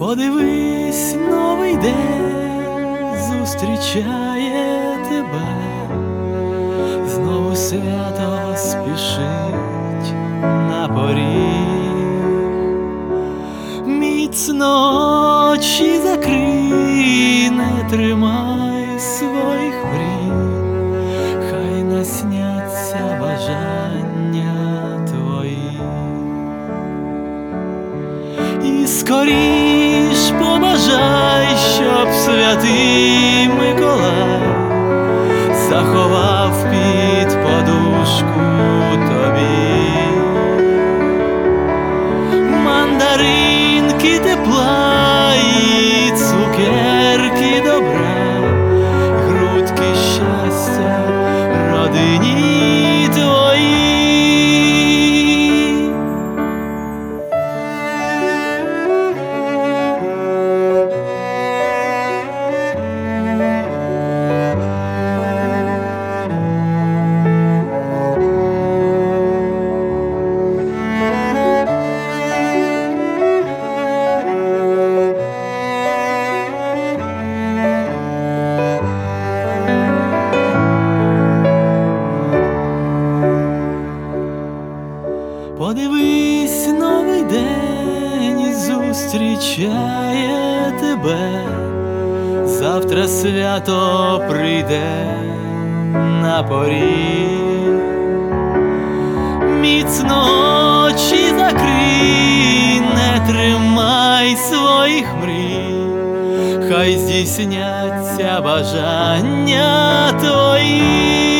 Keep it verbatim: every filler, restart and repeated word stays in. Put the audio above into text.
Подивись, новий день зустрічає тебе, знову свято спішить на поріг. Міцно очі закрий, не тримай своїх мрій, хай насняться бажання твої. І скоріш побажай, щоб святий Миколай заховав під подушку тобі мандаринки тепла і цукерки добра, грудки щастя родині твоїй. Подивись, новий день зустрічає тебе, завтра свято прийде на поріг. Міцно очі закрий, не тримай своїх мрій, хай здійсняться бажання твої.